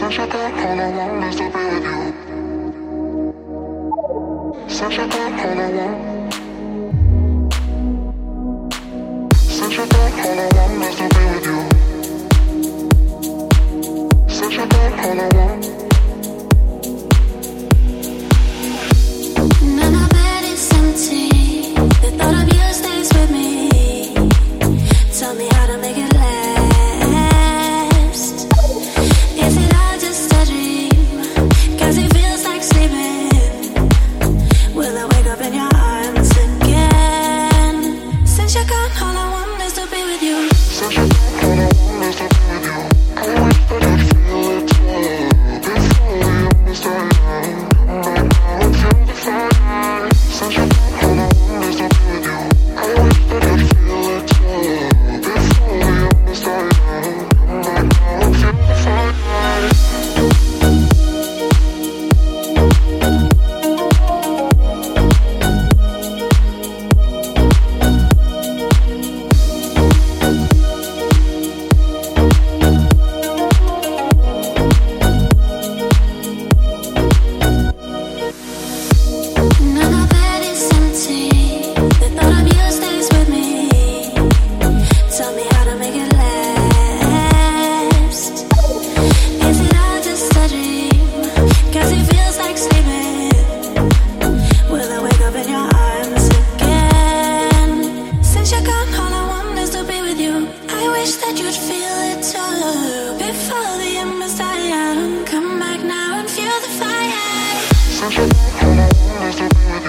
Since you got all I want is to be with you. Since you got all I want. Since you got all I want is to be with you. Since you got all I want. Now my bed is empty. The thought of you stays with me. Tell me how to make it last. Is it all just a dream? 'Cause it feels like sleeping. Will I wake up in your arms again? Since you're gone, all I want is to be with you. Since you got all I want is to be with you. I wish that I'd feel it too. Before we understand. Right now I feel the fire. Since you got all I want is to be with you. I wish that I'd feel it too. Before we understand. Right now I feel the fire. Now my bed is empty. The thought of you stays with me. Tell me how to make it last. Is it all just a dream? 'Cause it feels like sleeping. Will I wake up in your arms again? Since you're gone, all I want is to be with you. I wish that you'd feel it too. Before the embers die out, come back now and feel the fire. Since you got all I want is to be with you.